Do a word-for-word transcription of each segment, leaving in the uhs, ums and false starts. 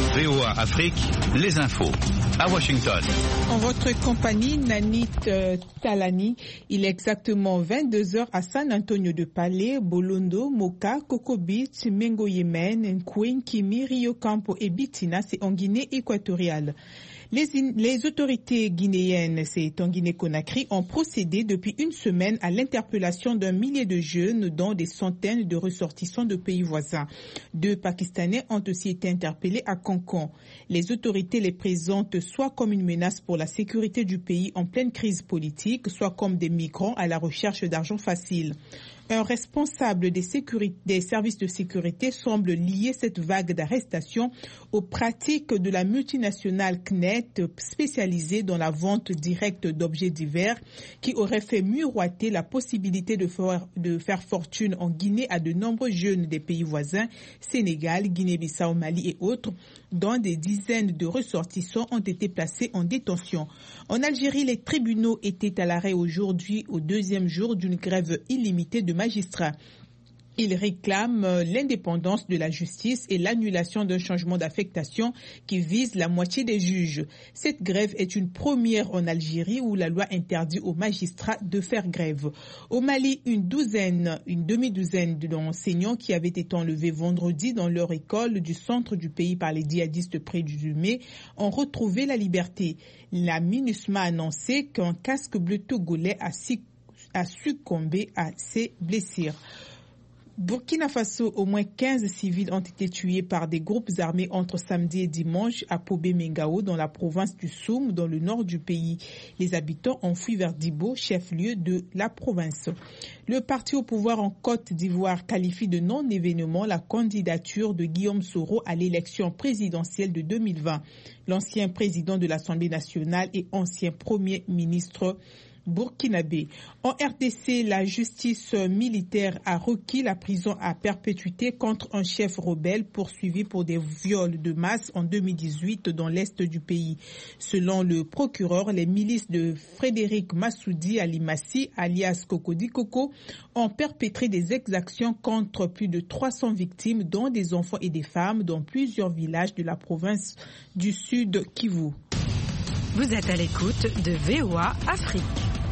V O A Afrique, les infos. À Washington. En votre compagnie, Nanit euh, Talani, il est exactement vingt-deux heures à San Antonio de Palais, Bolondo, Moka, Coco Beach, Mengo Yemen, Nkouin, Kimi, Rio Campo et Bitina, c'est en Guinée équatoriale. Les, les autorités guinéennes, c'est en Guinée-Conakry, ont procédé depuis une semaine à l'interpellation d'un millier de jeunes, dont des centaines de ressortissants de pays voisins. Deux Pakistanais ont aussi été interpellés à Cancun. Les autorités les présentent soit comme une menace pour la sécurité du pays en pleine crise politique, soit comme des migrants à la recherche d'argent facile. Un responsable des, des services de sécurité semble lier cette vague d'arrestations aux pratiques de la multinationale C N E T spécialisée dans la vente directe d'objets divers qui aurait fait miroiter la possibilité de faire, de faire fortune en Guinée à de nombreux jeunes des pays voisins, Sénégal, Guinée-Bissau, Mali et autres, dont des dizaines de ressortissants ont été placés en détention. En Algérie, les tribunaux étaient à l'arrêt aujourd'hui au deuxième jour d'une grève illimitée de magistrats. Ils réclament l'indépendance de la justice et l'annulation d'un changement d'affectation qui vise la moitié des juges. Cette grève est une première en Algérie où la loi interdit aux magistrats de faire grève. Au Mali, une douzaine, une demi-douzaine d'enseignants qui avaient été enlevés vendredi dans leur école du centre du pays par les djihadistes présumés ont retrouvé la liberté. La MINUSMA a annoncé qu'un casque bleu togolais a, a succombé à ses blessures. Burkina Faso, au moins quinze civils ont été tués par des groupes armés entre samedi et dimanche à Pobé-Mengao dans la province du Soum, dans le nord du pays. Les habitants ont fui vers Dibo, chef-lieu de la province. Le parti au pouvoir en Côte d'Ivoire qualifie de non-événement la candidature de Guillaume Soro à l'élection présidentielle de deux mille vingt. L'ancien président de l'Assemblée nationale et ancien premier ministre burkinabé. En R D C, la justice militaire a requis la prison à perpétuité contre un chef rebelle poursuivi pour des viols de masse en deux mille dix-huit dans l'est du pays. Selon le procureur, les milices de Frédéric Massoudi Alimassi, alias Cocody Coco, ont perpétré des exactions contre plus de trois cents victimes, dont des enfants et des femmes, dans plusieurs villages de la province du Sud Kivu. Vous êtes à l'écoute de V O A Afrique.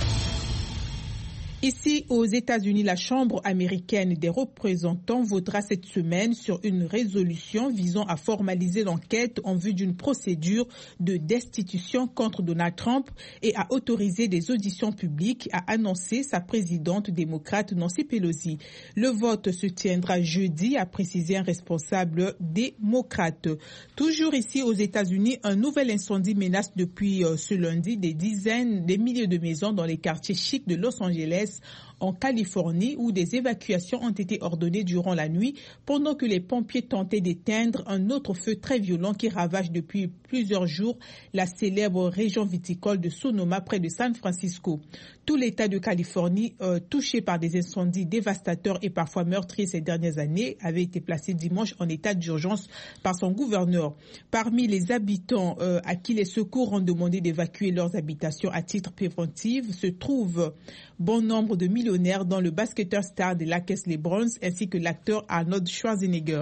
Ici, aux États-Unis, la Chambre américaine des représentants votera cette semaine sur une résolution visant à formaliser l'enquête en vue d'une procédure de destitution contre Donald Trump et à autoriser des auditions publiques, a annoncé sa présidente démocrate Nancy Pelosi. Le vote se tiendra jeudi, a précisé un responsable démocrate. Toujours ici aux États-Unis, un nouvel incendie menace depuis ce lundi des dizaines, des milliers de maisons dans les quartiers chics de Los Angeles, en Californie, où des évacuations ont été ordonnées durant la nuit pendant que les pompiers tentaient d'éteindre un autre feu très violent qui ravage depuis plusieurs jours la célèbre région viticole de Sonoma près de San Francisco. Tout l'État de Californie, euh, touché par des incendies dévastateurs et parfois meurtriers ces dernières années, avait été placé dimanche en état d'urgence par son gouverneur. Parmi les habitants euh, à qui les secours ont demandé d'évacuer leurs habitations à titre préventif se trouvent bon nombre de millionnaires, dont le basketteur star des Lakers LeBron ainsi que l'acteur Arnold Schwarzenegger.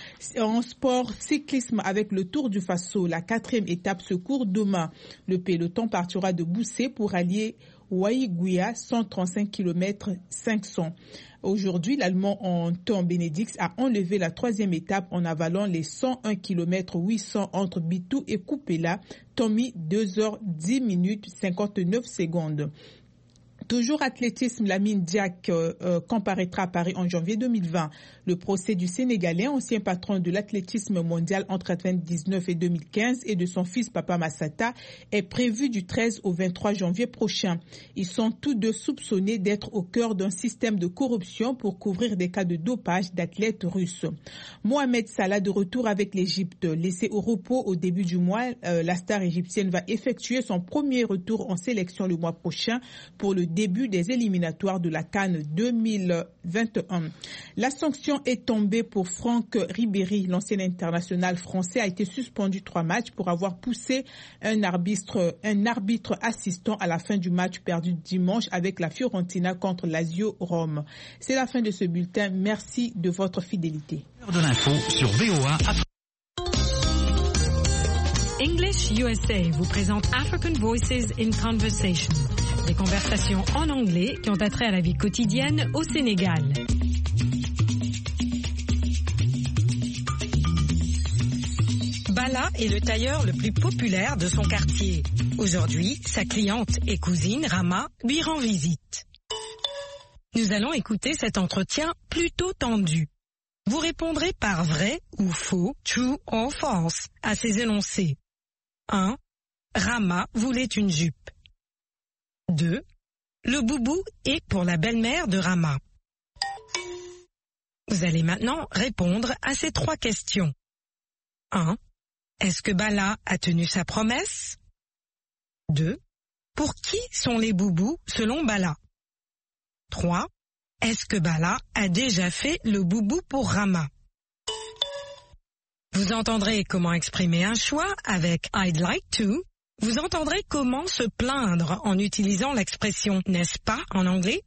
En sport, cyclisme avec le Tour du Faso, la quatrième étape se court demain. Le peloton partira de Boussé pour allier Waïgouya, cent trente-cinq kilomètres cinq cents. Aujourd'hui, l'Allemand Anton Benedix a enlevé la troisième étape en avalant les cent un kilomètres huit cents entre Bitou et Koupela, Tommy deux heures dix minutes cinquante-neuf secondes. Toujours athlétisme, Lamine Diack euh, euh, comparaîtra à Paris en janvier deux mille vingt. Le procès du Sénégalais, ancien patron de l'athlétisme mondial entre quatre-vingt-dix-neuf et deux mille quinze, et de son fils Papa Massata est prévu du treize au vingt-trois janvier prochain. Ils sont tous deux soupçonnés d'être au cœur d'un système de corruption pour couvrir des cas de dopage d'athlètes russes. Mohamed Salah de retour avec l'Égypte. Laissé au repos au début du mois, euh, la star égyptienne va effectuer son premier retour en sélection le mois prochain pour le début des éliminatoires de la CAN deux mille vingt et un. La sanction est tombée pour Franck Ribéry. L'ancien international français a été suspendu trois matchs pour avoir poussé un arbitre, un arbitre assistant à la fin du match perdu dimanche avec la Fiorentina contre Lazio Rome. C'est la fin de ce bulletin. Merci de votre fidélité. De l'info sur V O A. English U S A vous présente African Voices in Conversation. Des conversations en anglais qui ont attrait à la vie quotidienne au Sénégal. Bala est le tailleur le plus populaire de son quartier. Aujourd'hui, sa cliente et cousine, Rama, lui rend visite. Nous allons écouter cet entretien plutôt tendu. Vous répondrez par vrai ou faux, true or false, à ces énoncés. un. Rama voulait une jupe. deux. Le boubou est pour la belle-mère de Rama. Vous allez maintenant répondre à ces trois questions. un. Est-ce que Bala a tenu sa promesse? deux. Pour qui sont les boubous selon Bala? trois. Est-ce que Bala a déjà fait le boubou pour Rama? Vous entendrez comment exprimer un choix avec I'd like to. Vous entendrez comment se plaindre en utilisant l'expression n'est-ce pas en anglais.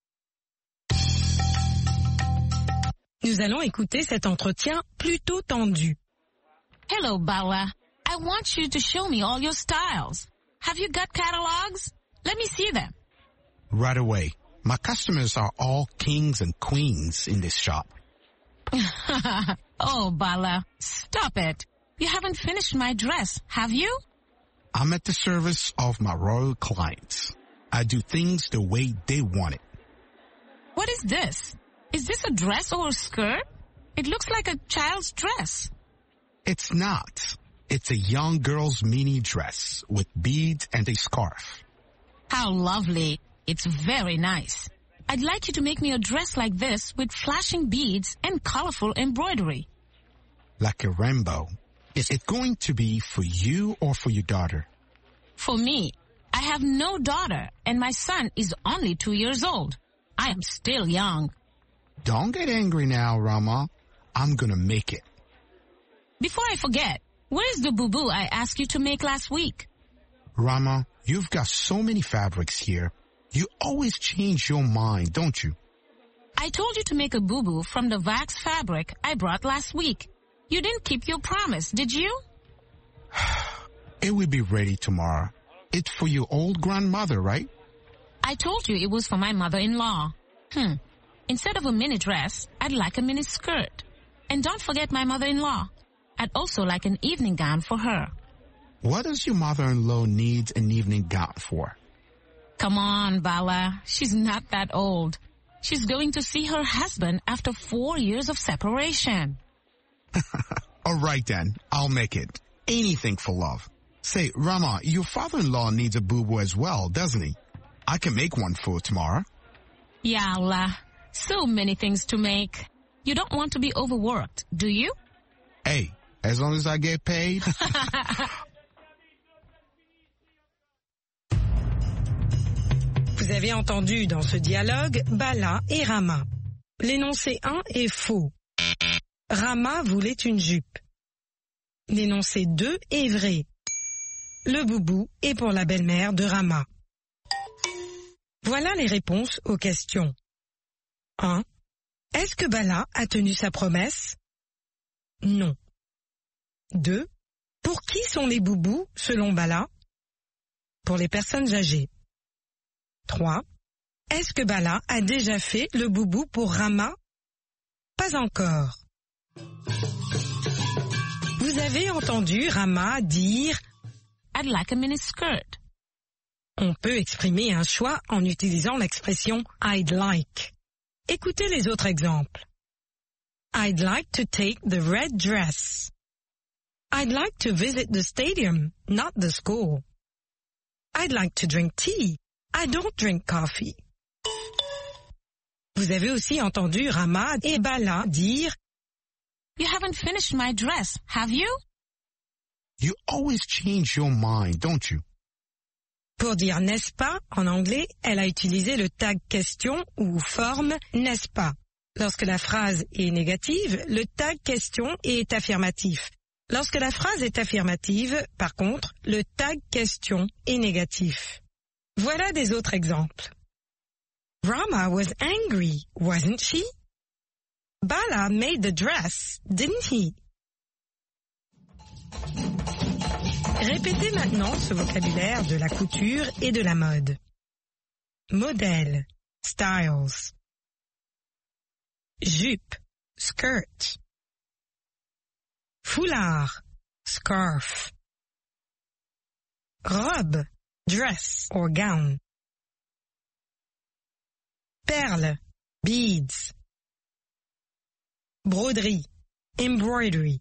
Nous allons écouter cet entretien plutôt tendu. Hello, Bala. I want you to show me all your styles. Have you got catalogs? Let me see them. Right away. My customers are all kings and queens in this shop. Oh, Bala, stop it. You haven't finished my dress, have you? I'm at the service of my royal clients. I do things the way they want it. What is this? Is this a dress or a skirt? It looks like a child's dress. It's not. It's a young girl's mini dress with beads and a scarf. How lovely. It's very nice. I'd like you to make me a dress like this with flashing beads and colorful embroidery. Like a rainbow. Is it going to be for you or for your daughter? For me. I have no daughter and my son is only two years old. I am still young. Don't get angry now, Rama. I'm gonna make it. Before I forget, where is the boubou I asked you to make last week? Rama, you've got so many fabrics here. You always change your mind, don't you? I told you to make a boubou from the wax fabric I brought last week. You didn't keep your promise, did you? It will be ready tomorrow. It's for your old grandmother, right? I told you it was for my mother-in-law. Hmm. Instead of a mini dress, I'd like a mini skirt. And don't forget my mother-in-law. I'd also like an evening gown for her. What does your mother-in-law need an evening gown for? Come on, Bala. She's not that old. She's going to see her husband after four years of separation. All right then, I'll make it. Anything for love. Say, Rama, your father-in-law needs a boo-boo as well, doesn't he? I can make one for tomorrow. Ya Allah. So many things to make. You don't want to be overworked, do you? Hey, as long as I get paid. Vous avez entendu dans ce dialogue Bala et Rama. L'énoncé un est faux. Rama voulait une jupe. L'énoncé deux est vrai. Le boubou est pour la belle-mère de Rama. Voilà les réponses aux questions. un. Est-ce que Bala a tenu sa promesse? Non. deux. Pour qui sont les boubous selon Bala? Pour les personnes âgées. trois. Est-ce que Bala a déjà fait le boubou pour Rama? Pas encore. Vous avez entendu Rama dire « I'd like a mini skirt ». On peut exprimer un choix en utilisant l'expression « I'd like ». Écoutez les autres exemples. I'd like to take the red dress. I'd like to visit the stadium, not the school. I'd like to drink tea. I don't drink coffee. Vous avez aussi entendu Rama et Bala dire You haven't finished my dress, have you? You always change your mind, don't you? Pour dire n'est-ce pas, en anglais, elle a utilisé le tag question ou forme n'est-ce pas. Lorsque la phrase est négative, le tag question est affirmatif. Lorsque la phrase est affirmative, par contre, le tag question est négatif. Voilà des autres exemples. Rama was angry, wasn't she? Bala made the dress, didn't he? Répétez maintenant ce vocabulaire de la couture et de la mode. Modèle, styles. Jupe, skirt. Foulard, scarf. Robe, dress or gown. Perles, beads. Broderie, embroidery.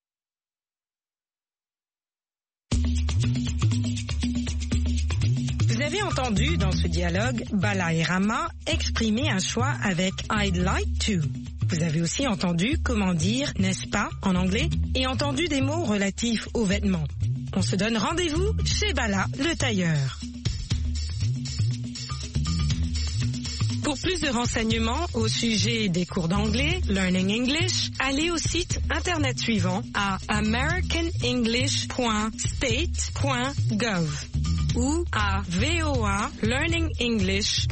Vous avez entendu dans ce dialogue Bala et Rama exprimer un choix avec I'd like to. Vous avez aussi entendu comment dire n'est-ce pas en anglais et entendu des mots relatifs aux vêtements. On se donne rendez-vous chez Bala, le tailleur. Pour plus de renseignements au sujet des cours d'anglais, Learning English, allez au site internet suivant à american english point state point gov ou à voa learning english.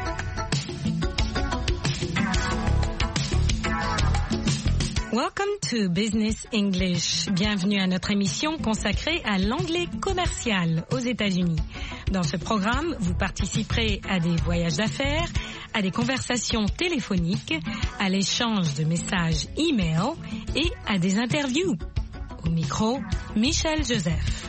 Welcome to Business English. Bienvenue à notre émission consacrée à l'anglais commercial aux États-Unis. Dans ce programme, vous participerez à des voyages d'affaires, à des conversations téléphoniques, à l'échange de messages e-mail et à des interviews. Au micro, Michel Joseph.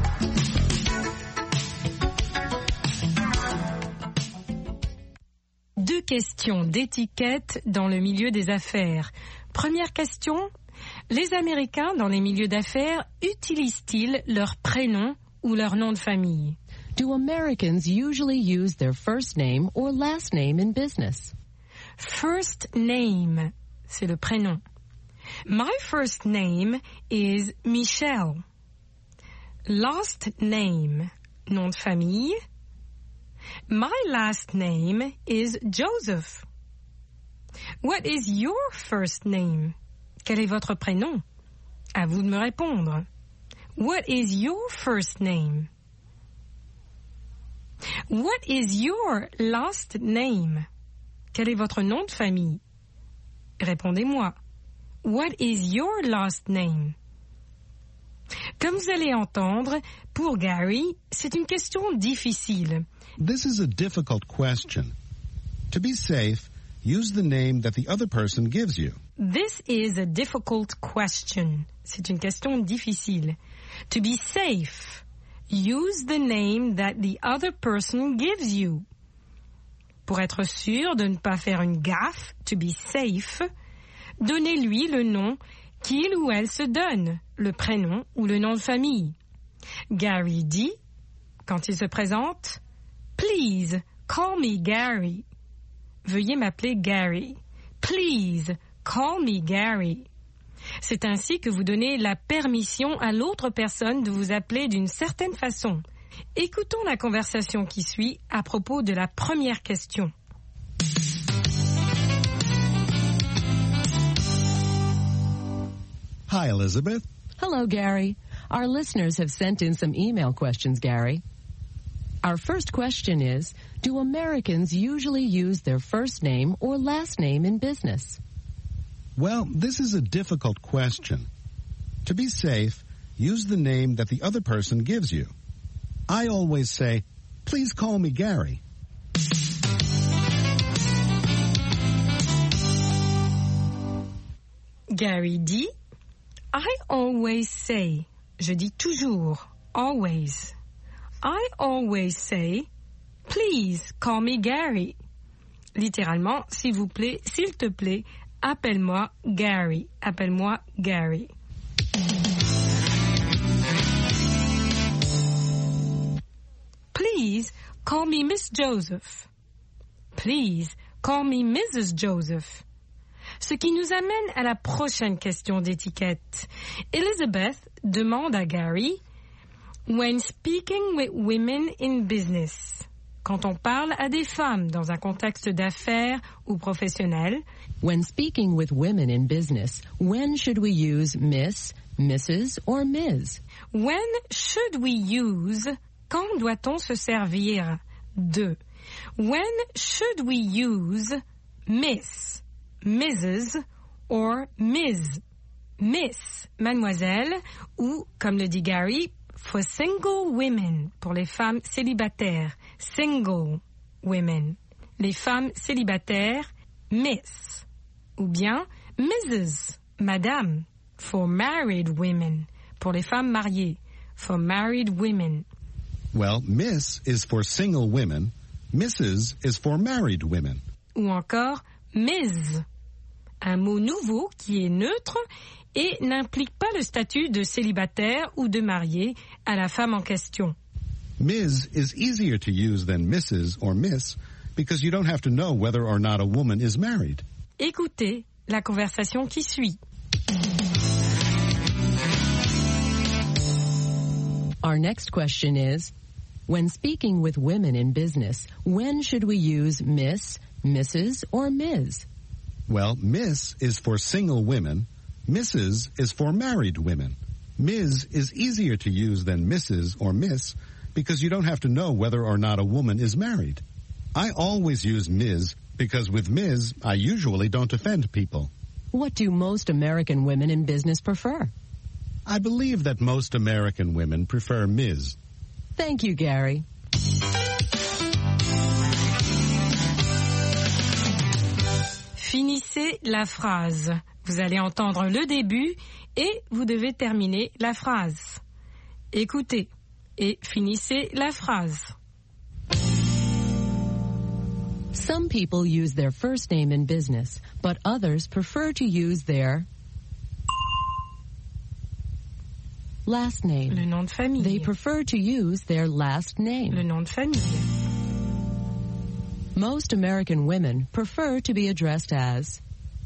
Deux questions d'étiquette dans le milieu des affaires. Première question, les Américains dans les milieux d'affaires utilisent-ils leur prénom ou leur nom de famille? Do Americans usually use their first name or last name in business? First name, c'est le prénom. My first name is Michelle. Last name, nom de famille. My last name is Joseph. What is your first name? Quel est votre prénom? À vous de me répondre. What is your first name? What is your last name? Quel est votre nom de famille? Répondez-moi. What is your last name? Comme vous allez entendre, pour Gary, c'est une question difficile. This is a difficult question. To be safe, use the name that the other person gives you. This is a difficult question. C'est une question difficile. To be safe, use the name that the other person gives you. Pour être sûr de ne pas faire une gaffe, to be safe, donnez-lui le nom qu'il ou elle se donne, le prénom ou le nom de famille. Gary dit, quand il se présente, « Please, call me Gary ». Veuillez m'appeler Gary. Please, call me Gary. C'est ainsi que vous donnez la permission à l'autre personne de vous appeler d'une certaine façon. Écoutons la conversation qui suit à propos de la première question. Hi, Elizabeth. Hello, Gary. Our listeners have sent in some email questions, Gary. Our first question is, do Americans usually use their first name or last name in business? Well, this is a difficult question. To be safe, use the name that the other person gives you. I always say, please call me Gary. Gary dit, I always say, je dis toujours, always. I always say, please call me Gary. Littéralement, s'il vous plaît, s'il te plaît, appelle-moi Gary. Appelle-moi Gary. Please call me Miss Joseph. Please call me Missus Joseph. Ce qui nous amène à la prochaine question d'étiquette. Elizabeth demande à Gary, when speaking with women in business, quand on parle à des femmes dans un contexte d'affaires ou professionnel, when speaking with women in business, when should we use Miss, Missus or Miz? When should we use, quand doit-on se servir de? When should we use Miss, Missus or Miz? Miss, mademoiselle, ou, comme le dit Gary, for single women, pour les femmes célibataires. Single women. Les femmes célibataires, Miss. Ou bien Missus, Madame, for married women, pour les femmes mariées. For married women. Well, Miss is for single women. Missus is for married women. Ou encore Miz, un mot nouveau qui est neutre et n'implique pas le statut de célibataire ou de marié à la femme en question. Miz is easier to use than Missus or Miss because you don't have to know whether or not a woman is married. Écoutez la conversation qui suit. Our next question is, when speaking with women in business, when should we use Miss, Missus, or Miz? Well, Miss is for single women. Missus is for married women. Miz is easier to use than Missus or Miss because you don't have to know whether or not a woman is married. I always use Miz because with Miz, I usually don't offend people. What do most American women in business prefer? I believe that most American women prefer Miz. Thank you, Gary. Finissez la phrase. Vous allez entendre le début et vous devez terminer la phrase. Écoutez et finissez la phrase. Some people use their first name in business, but others prefer to use their last name. Le nom de famille. They prefer to use their last name. Le nom de famille. Most American women prefer to be addressed as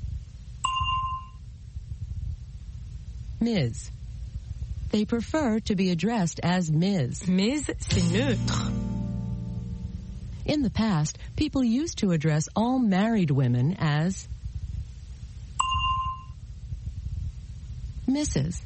Miz. They prefer to be addressed as Miz. Miz, c'est neutre. In the past, people used to address all married women as Missus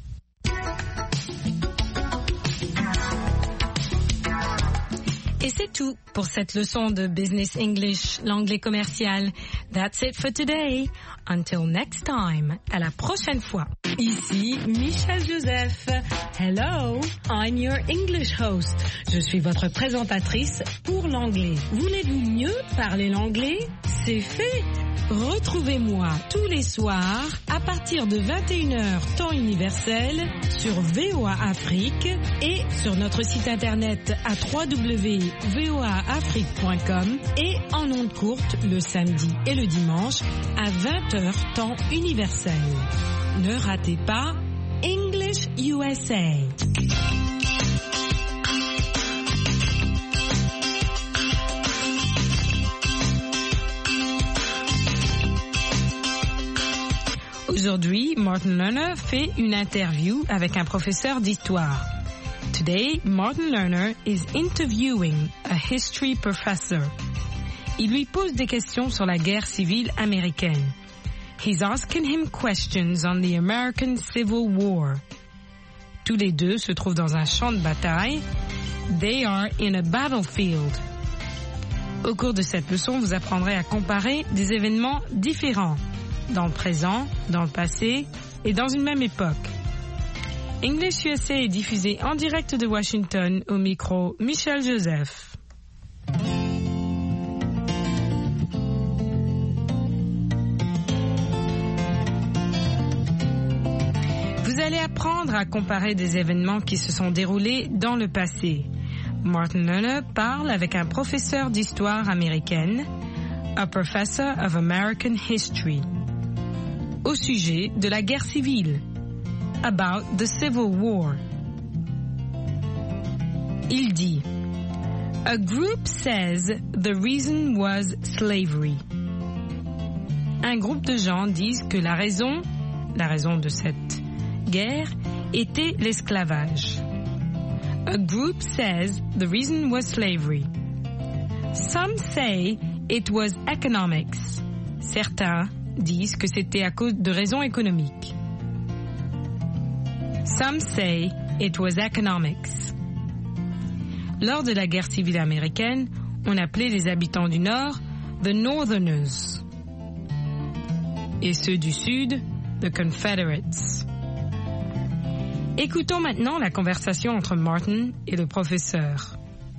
Et c'est tout pour cette leçon de Business English, l'anglais commercial. That's it for today. Until next time. À la prochaine fois. Ici Michel Joseph. Hello, I'm your English host. Je suis votre présentatrice pour l'anglais. Voulez-vous mieux parler l'anglais? C'est fait. Retrouvez-moi tous les soirs à partir de vingt et une heures temps universel sur V O A Afrique et sur notre site internet à w w w point v o a afrique point com et en ondes courtes le samedi et le dimanche à vingt heures temps universel. Ne ratez pas English U S A. Aujourd'hui, Martin Lerner fait une interview avec un professeur d'histoire. Today, Martin Lerner is interviewing a history professor. Il lui pose des questions sur la guerre civile américaine. He's asking him questions on the American Civil War. Tous les deux se trouvent dans un champ de bataille. They are in a battlefield. Au cours de cette leçon, vous apprendrez à comparer des événements différents, dans le présent, dans le passé et dans une même époque. English U S A est diffusé en direct de Washington au micro Michel Joseph. Vous allez apprendre à comparer des événements qui se sont déroulés dans le passé. Martin Lerner parle avec un professeur d'histoire américaine, a professor of American history, au sujet de la guerre civile, about the Civil War. Il dit, a group says the reason was slavery. Un groupe de gens disent que la raison, la raison de cette guerre, était l'esclavage. A group says the reason was slavery. Some say it was economics. Certains disent que c'était à cause de raisons économiques. Some say it was economics. Lors de la guerre civile américaine, on appelait les habitants du Nord the Northerners et ceux du Sud the Confederates. Écoutons maintenant la conversation entre Martin et le professeur.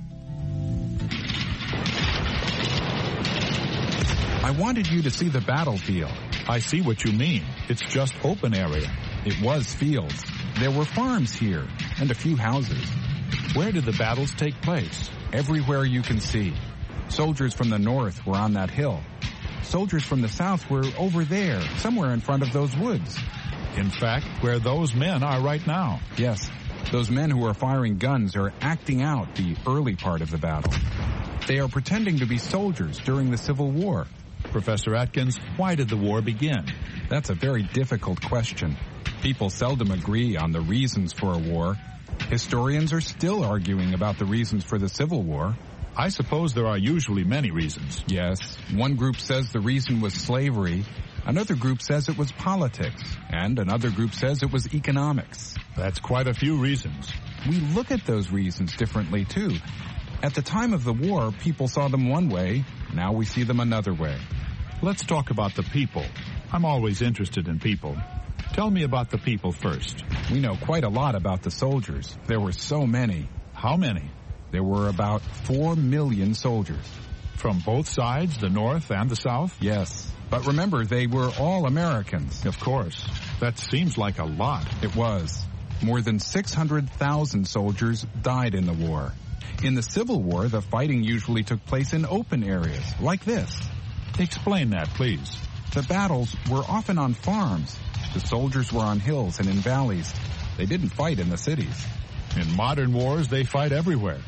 I wanted you to see the battlefield. I see what you mean. It's just open area. It was fields. There were farms here and a few houses. Where did the battles take place? Everywhere you can see. Soldiers from the north were on that hill. Soldiers from the south were over there, somewhere in front of those woods. In fact, where those men are right now. Yes, those men who are firing guns are acting out the early part of the battle. They are pretending to be soldiers during the Civil War. Professor Atkins, why did the war begin? That's a very difficult question. People seldom agree on the reasons for a war. Historians are still arguing about the reasons for the Civil War. I suppose there are usually many reasons. Yes. One group says the reason was slavery. Another group says it was politics. And another group says it was economics. That's quite a few reasons. We look at those reasons differently, too. At the time of the war, people saw them one way. Now we see them another way. Let's talk about the people. I'm always interested in people. Tell me about the people first. We know quite a lot about the soldiers. There were so many. How many? There were about four million soldiers. From both sides, the North and the South? Yes. But remember, they were all Americans. Of course. That seems like a lot. It was. More than six hundred thousand soldiers died in the war. In the Civil War, the fighting usually took place in open areas, like this. Explain that, please. The battles were often on farms. The soldiers were on hills and in valleys. They didn't fight in the cities. In modern wars, they fight everywhere.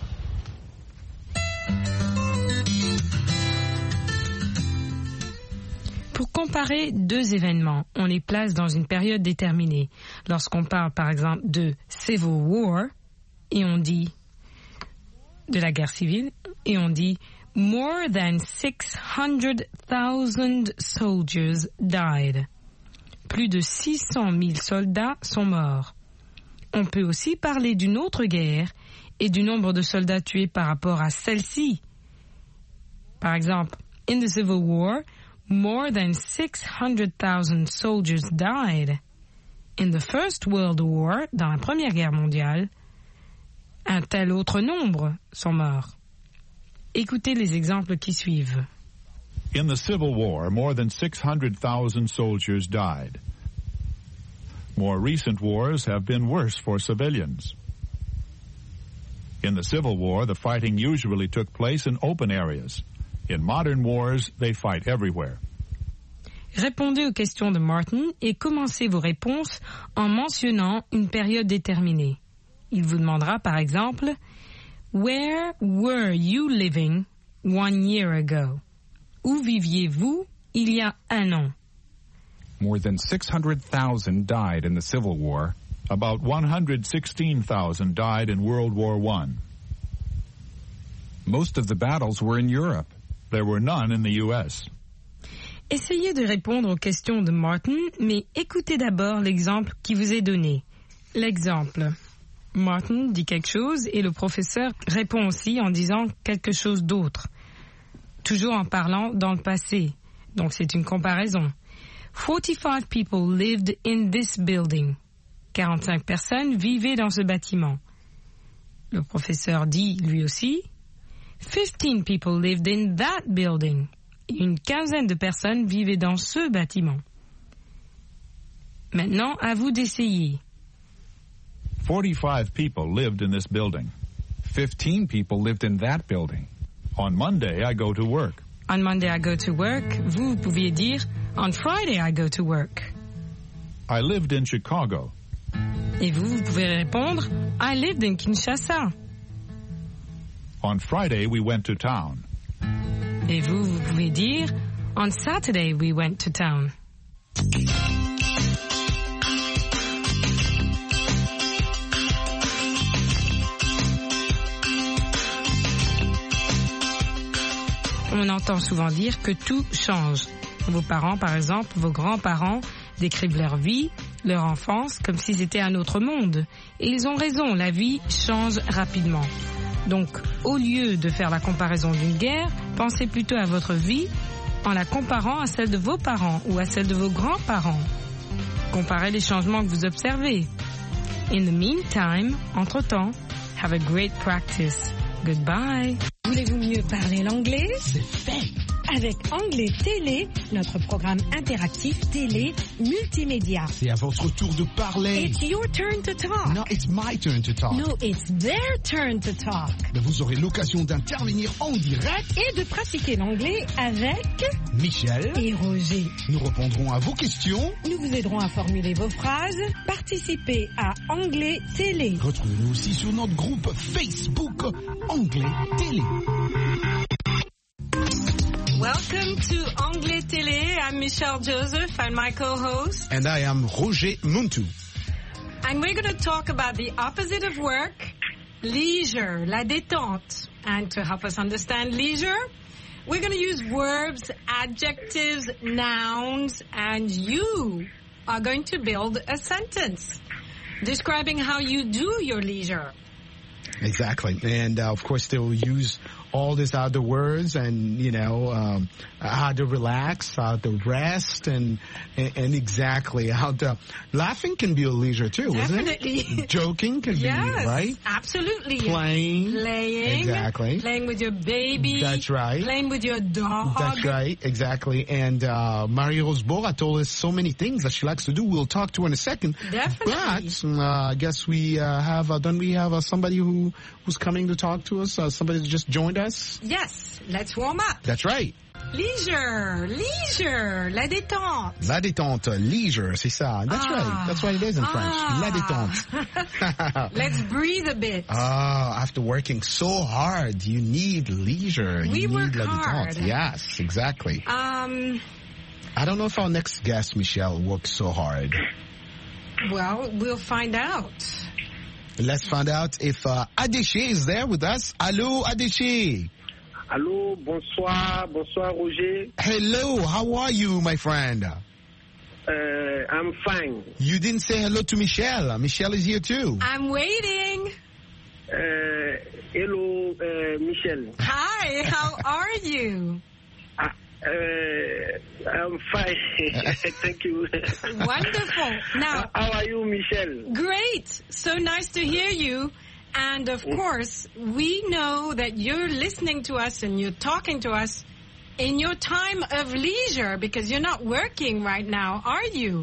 Pour comparer deux événements, on les place dans une période déterminée. Lorsqu'on parle par exemple de Civil War, et on dit de la guerre civile, et on dit more than six hundred thousand soldiers died. Plus de six cent mille soldats sont morts. On peut aussi parler d'une autre guerre et du nombre de soldats tués par rapport à celle-ci. Par exemple, in the Civil War, more than six hundred thousand soldiers died. In the First World War, dans la Première Guerre mondiale, un tel autre nombre sont morts. Écoutez les exemples qui suivent. In the Civil War, more than six hundred thousand soldiers died. More recent wars have been worse for civilians. In the Civil War, the fighting usually took place in open areas. In modern wars, they fight everywhere. Répondez aux questions de Martin et commencez vos réponses en mentionnant une période déterminée. Il vous demandera par exemple « Where were you living one year ago ?» Où viviez-vous il y a un an? More than six hundred thousand died in the Civil War. About one hundred sixteen thousand died in World War One. Most of the battles were in Europe. There were none in the U S. Essayez de répondre aux questions de Martin, mais écoutez d'abord l'exemple qui vous est donné. L'exemple. Martin dit quelque chose et le professeur répond aussi en disant quelque chose d'autre. Toujours en parlant dans le passé. Donc c'est une comparaison. forty-five people lived in this building. quarante-cinq personnes vivaient dans ce bâtiment. Le professeur dit lui aussi fifteen people lived in that building. Une quinzaine de personnes vivaient dans ce bâtiment. Maintenant, à vous d'essayer. forty-five people lived in this building. fifteen people lived in that building. On Monday, I go to work. On Monday, I go to work. Vous, vous pouviez dire, on Friday, I go to work. I lived in Chicago. Et vous, vous pouvez répondre, I lived in Kinshasa. On Friday, we went to town. Et vous, vous pouvez dire, on Saturday, we went to town. On entend souvent dire que tout change. Vos parents, par exemple, vos grands-parents décrivent leur vie, leur enfance, comme si c'était un autre monde. Et ils ont raison, la vie change rapidement. Donc, au lieu de faire la comparaison d'une guerre, pensez plutôt à votre vie en la comparant à celle de vos parents ou à celle de vos grands-parents. Comparez les changements que vous observez. In the meantime, entre-temps, have a great practice. Goodbye. Voulez-vous mieux parler l'anglais? C'est fait. Avec Anglais Télé, notre programme interactif télé multimédia. C'est à votre tour de parler. It's your turn to talk. No, it's my turn to talk. No, it's their turn to talk. Mais vous aurez l'occasion d'intervenir en direct et de pratiquer l'anglais avec Michel et Roger. Nous répondrons à vos questions. Nous vous aiderons à formuler vos phrases. Participez à Anglais Télé. Retrouvez-nous aussi sur notre groupe Facebook Anglais Télé. Welcome to Anglais Télé. I'm Michelle Joseph and my co-host. And I am Roger Muntu. And we're going to talk about the opposite of work, leisure, la détente. And to help us understand leisure, we're going to use verbs, adjectives, nouns, and you are going to build a sentence describing how you do your leisure. Exactly. And uh, of course, they'll use all these other words and, you know, um, how to relax, how to rest, and, and and exactly how to... Laughing can be a leisure too, Definitely. isn't it? Joking can yes, be, right? Absolutely. Playing. Playing. Exactly. Playing with your baby. That's right. Playing with your dog. That's right, exactly. And uh, Marie-Rose Bora told us so many things that she likes to do. We'll talk to her in a second. Definitely. But uh, I guess we uh, have, uh, don't we have uh, somebody who who's coming to talk to us? Uh, somebody that just joined us? Yes, let's warm up. That's right. Leisure, leisure, la détente. La détente, leisure, c'est ça. That's ah. right. That's what it is in French. Ah. La détente. Let's breathe a bit. Ah, after working so hard, you need leisure. We you work need la hard. détente. Yes, exactly. Um, I don't know if our next guest, Michelle, works so hard. Well, we'll find out. Let's find out if uh, Adéché is there with us. Allô, Adéché. Allô, bonsoir, bonsoir, Roger. Hello, how are you, my friend? Uh, I'm fine. You didn't say hello to Michelle. Michelle is here too. I'm waiting. Uh, hello, uh, Michelle. Hi, how are you? Uh, uh, I'm fine. Thank you. Wonderful. Now, how are you, Michelle? Great. So nice to hear you. And of course, we know that you're listening to us and you're talking to us in your time of leisure because you're not working right now, are you?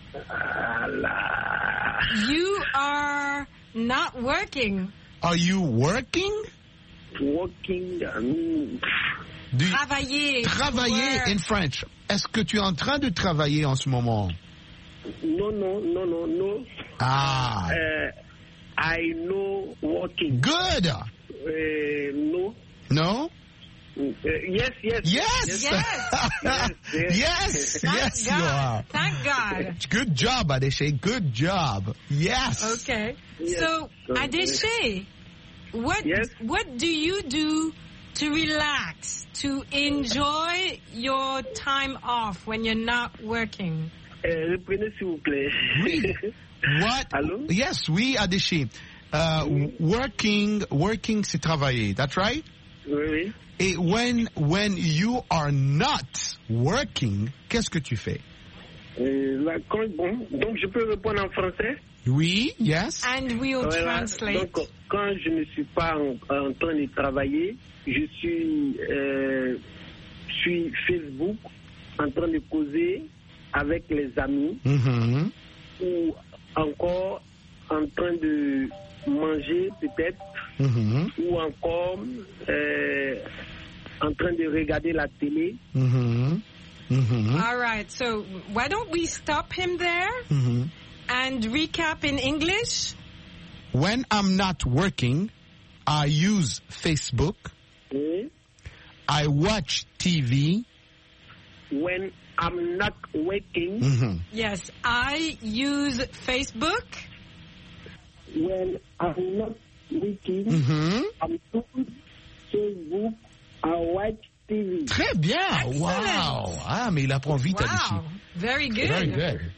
Allah. You are not working. Are you working? Working. Um, Do you travailler. Travailler in French. Est-ce que tu es en train de travailler en ce moment? No, no, no, no, no. Ah. Uh, I know working. Good. Uh, no. No? Uh, yes, yes. Yes. Yes. yes, yes. yes, Thank yes, God. you are. Thank God. Good job, Adéché. Good job. Yes. Yes. Okay. So, Adéché, what yes? what do you do to relax, to enjoy your time off when you're not working? Uh, reprenez s'il vous plaît. Oui. What? Hello? Yes, oui, Adéché. Uh, working, working, c'est travailler. That's right? Oui. Et when, when you are not working, qu'est-ce que tu fais? Euh, là, quand, bon, donc je peux répondre en français? Oui, yes. And we'll voilà. translate. Donc, quand je ne suis pas en, en train de travailler, je suis euh, sur Facebook en train de causer avec les amis Mm-hmm. ou encore en train de manger peut-être Mm-hmm. ou encore euh, en train de regarder la télé. Mm-hmm. Mm-hmm. All right. So, why don't we stop him there Mm-hmm. and recap in English? When I'm not working, I use Facebook. Oui. I watch T V. When I'm not working, Mm-hmm. Yes, I use Facebook. when I'm not working, Mm-hmm. I'm on Facebook, I watch T V. Très bien. Excellent. Wow. Ah, mais il apprend vite, Adéché. Wow, very good. Very good.